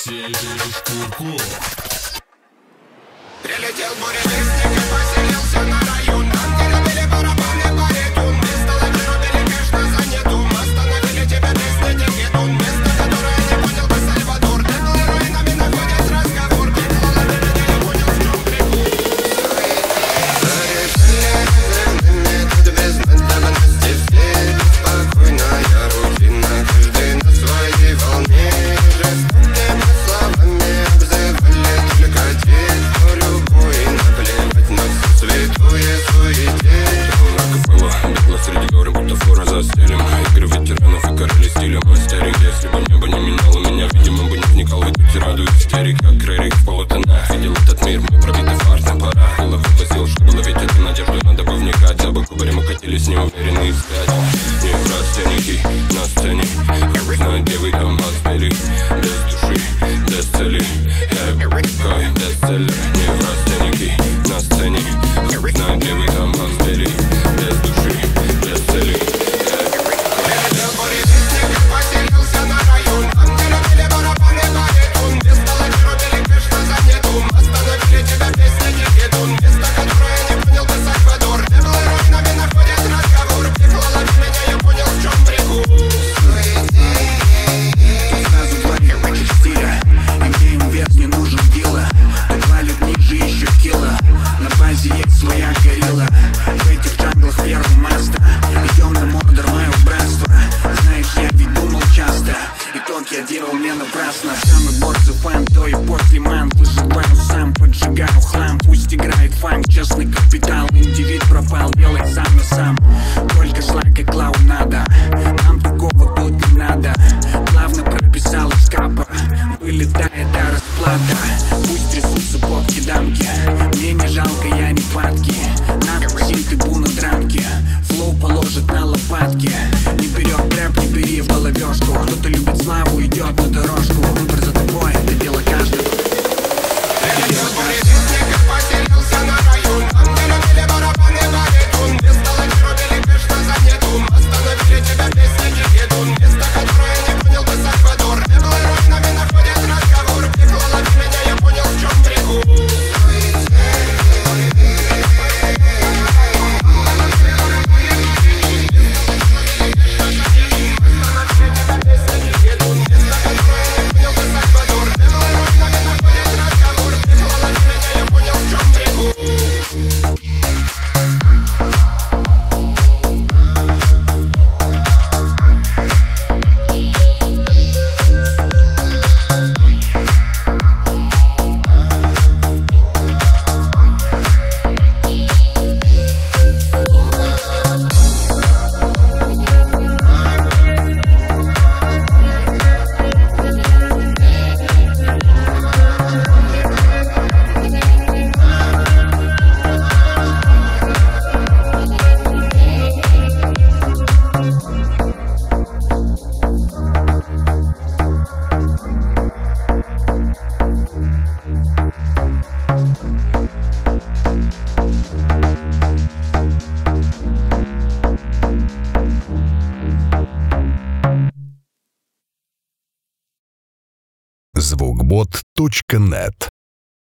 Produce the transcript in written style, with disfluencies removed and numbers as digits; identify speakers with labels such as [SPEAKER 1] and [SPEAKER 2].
[SPEAKER 1] Прилетел буревестник и поселился на район. Там, где любили барабаны по ритму. Место лавиру били кэш на заняту. Остановили тебя песни Тегетун. Место, которое не понял бы Сальвадор. Теплые руинами находят разговор. Тепло лавиру, я понял, в чем прикол. Тут без надобности все. Спокойная рутина. Каждый на своей волне. Жестокими словами обзывали только те, кто любой. Наплевать на всю святую суете. Акапелла, бегла среди горы, бутафора застелим. Игры ветеранов и короли стиля мастерик. Если бы небо не минало меня, видимо, бы не вникал в эту тираду истерик. Как Рерик в полутонах. Видел этот мир, мы пробиты фартом, пора. Голову возил, чтобы ловить эту надежду, надо бы вникать. За боком мы катились неуверенные вспять. Не простеники на сцене. Как знают, где вы там отпели. Без души, без цели. Какой бестселлер. Не простеники на сцене. Как знают, где вы там отпели. Без души, без цели. Прилетел буревестник и поселился на район. Там, где любили барабаны по ритму. Место лавиру били кэш на заняту. Остановили тебя песни Тегетун. Место, которое не понял бы Сальвадор. Теплые руинами находят разговор. Тепло лови меня, я понял, в чем прикол.
[SPEAKER 2] Тут сразу два рабочих стиля. И где им вес не нужен дила. Тут валит ниже еще кило. На базе есть своя горилла. В этих джанглах первый мастер. Идем на мордор, мое братство. Знаешь, я ведь думал часто. Итог я делал не напрасно. Самый борзый фан, то и после ман. Выживаю сам, поджигаю хлам. Пусть играет фанк, честный капитал. Индивид пропал, делай сам на сам. Только шлак и клоунада. Нам такого тут не надо. Плавно прописал из капа. Вылетает расплата. Пусть трясутся попки-дамки. Мне не жалко, я не падки. На синты буна дранки. Флоу положит на лопатки. Не берет рэп, не бери в головешку. Кто-то любит славу, идет на дорожку. Выбор за тобой, это дело каждого.
[SPEAKER 1] Прилетел буревестник и поселился на район. Там, где любили барабаны по ритму. Место лавиру били кэш на заняту. Остановили тебя песни Тегетун. Место, которое не понял бы Сальвадор. Теплые руинами находят разговор. Тепло лови меня, я понял, в чем прикол.
[SPEAKER 3] Звукбот.нет